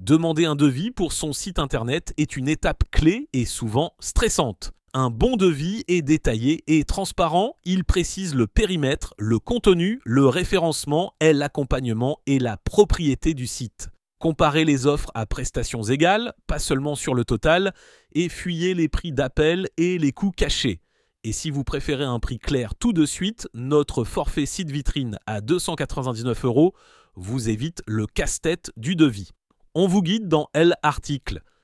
Demander un devis pour son site internet est une étape clé et souvent stressante. Un bon devis est détaillé et transparent, il précise le périmètre, le contenu, le référencement et l'accompagnement et la propriété du site. Comparez les offres à prestations égales, pas seulement sur le total, et fuyez les prix d'appel et les coûts cachés. Et si vous préférez un prix clair tout de suite, notre forfait site vitrine à 299 € vous évite le casse-tête du devis. On vous guide dans l'article.